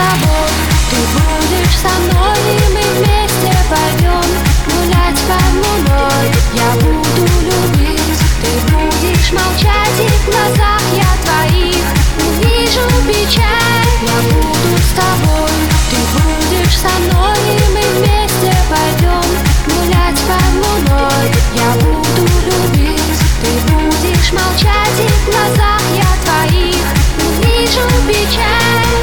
тобой, ты будешь со мной, и мы вместе пойдем гулять под луной. Я буду любить, ты будешь молчать, и в глазах я твоих увижу печаль. Я буду с тобой, ты будешь со мной, и мы вместе пойдем гулять под луной. Я буду любить, ты будешь молчать, и в глазах я твоих увижу печаль.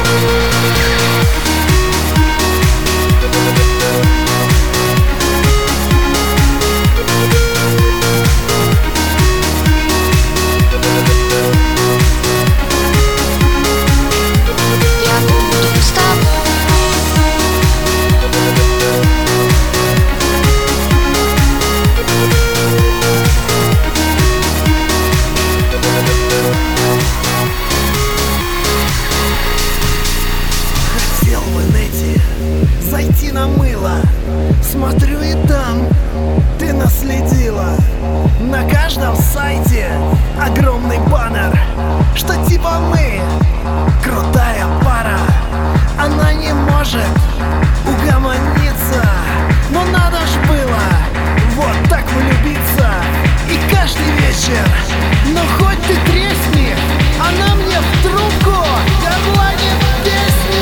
Зайти на мыло, смотрю, и там ты наследила. На каждом сайте огромный баннер, что типа мы крутая пара. Она не может угомониться, но надо ж было вот так влюбиться. И каждый вечер, но хоть ты тресни, она мне в трубку горланит песню.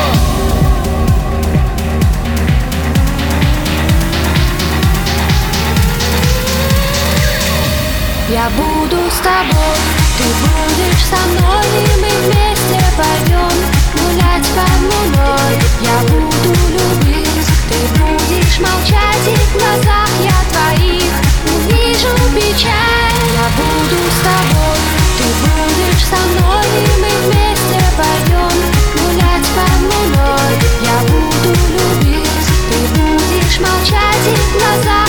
Я буду с тобой, ты будешь со мной, и мы вместе пойдем гулять под луной. Я буду любить, ты будешь молчать, и в глазах я твоих увижу печаль. Я буду с тобой, ты будешь со мной, и мы вместе пойдем гулять под луной. Я буду любить, ты будешь молчать, и в глазах